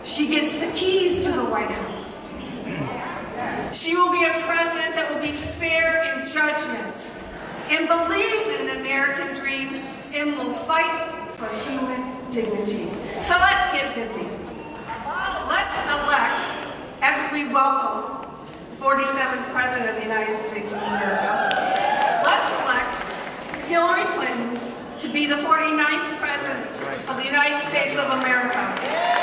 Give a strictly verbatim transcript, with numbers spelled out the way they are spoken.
She gets the keys to the White House. She will be a president that will be fair in judgment and believes in the American dream and will fight for human dignity. So let's get busy. Let's elect, after we welcome the forty-seventh President of the United States of America, let's elect Hillary Clinton to be the forty-ninth President of the United States of America.